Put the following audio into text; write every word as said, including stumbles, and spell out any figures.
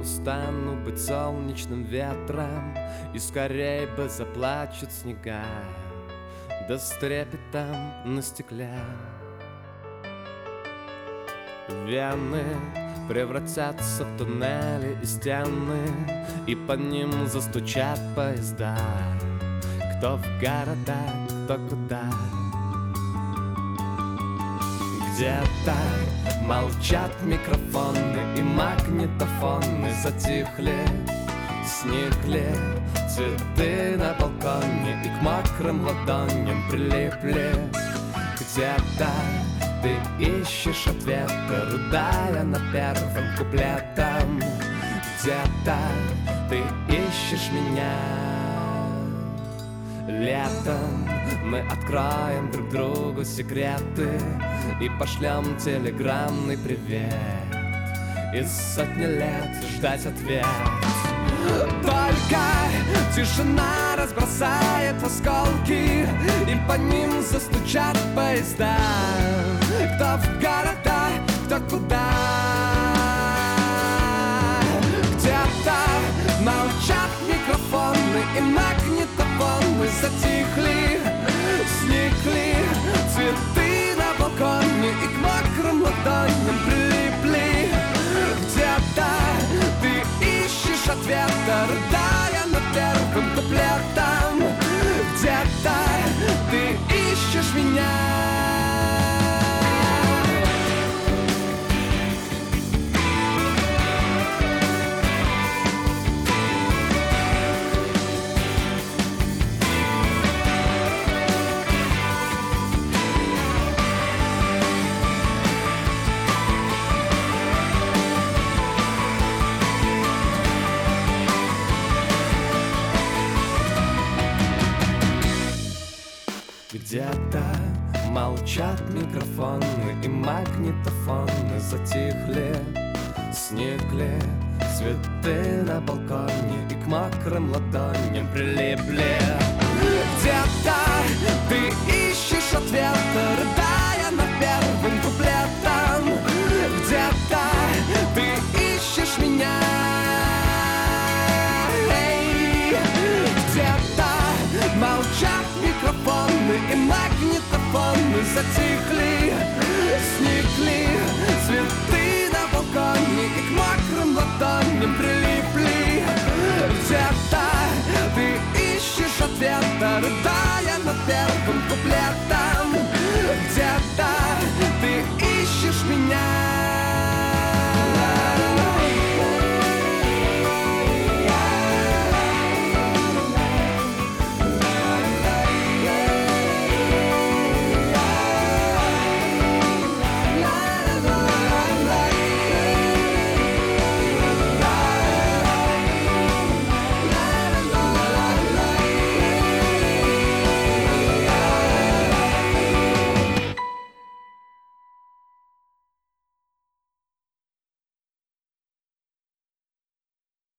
Устану быть солнечным ветром, и скорей бы заплачут снега, да с трепетом на стекле. Вены превратятся в туннели и стены, и по ним застучат поезда. Кто в города, кто куда. Где-то молчат микрофоны, и магнитофоны затихли, сникли цветы на балконе, и к мокрым ладоням прилипли. Где-то ты ищешь ответы, рыдая над первым куплетом. Где-то ты ищешь меня. Летом мы откроем друг другу секреты и пошлем телеграммный привет, и сотни лет ждать ответ. Только тишина разбросает осколки, и по ним застучат поезда. Кто в города, кто куда. Где-то молчат микрофоны, и магнитофоны затихли, сникли цветы на балконе, и к мокрым ладоням прилипли. Где-то ты ищешь ответа, рыдая над первым куплетом. Где-то ты ищешь меня. Где-то молчат микрофоны, и магнитофоны затихли, сникли цветы на балконе, и к мокрым ладоням прилипли. Где-то ты ищешь ответа, рыдая над первым куплетом. Где-то ты ищешь меня. Где-то молчат микрофоны, и магнитофоны затихли,